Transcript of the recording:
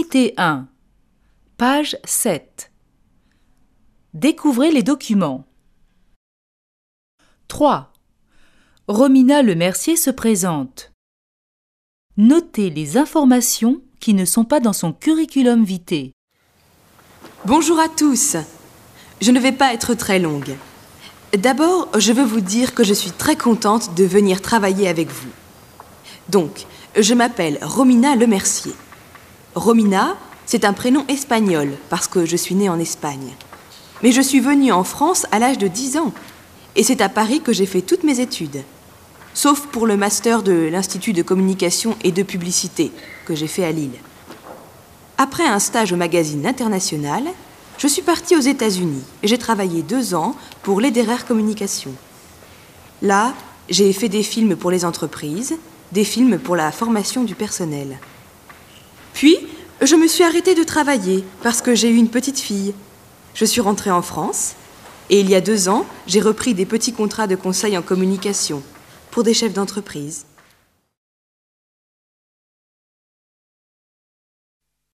Unité 1, page 7. Découvrez les documents. 3. Romina Lemercier se présente. Notez les informations qui ne sont pas dans son curriculum vitae. Bonjour à tous. Je ne vais pas être très longue. D'abord, je veux vous dire que je suis très contente de venir travailler avec vous. Donc, je m'appelle Romina Lemercier. Romina, c'est un prénom espagnol parce que je suis née en Espagne. Mais je suis venue en France à l'âge de 10 ans. Et c'est à Paris que j'ai fait toutes mes études. Sauf pour le master de l'Institut de communication et de publicité que j'ai fait à Lille. Après un stage au magazine International, je suis partie aux États-Unis et j'ai travaillé 2 ans pour Lederer Communication. Là, j'ai fait des films pour les entreprises, des films pour la formation du personnel. Puis, je me suis arrêtée de travailler parce que j'ai eu une petite fille. Je suis rentrée en France et il y a 2 ans, j'ai repris des petits contrats de conseil en communication pour des chefs d'entreprise.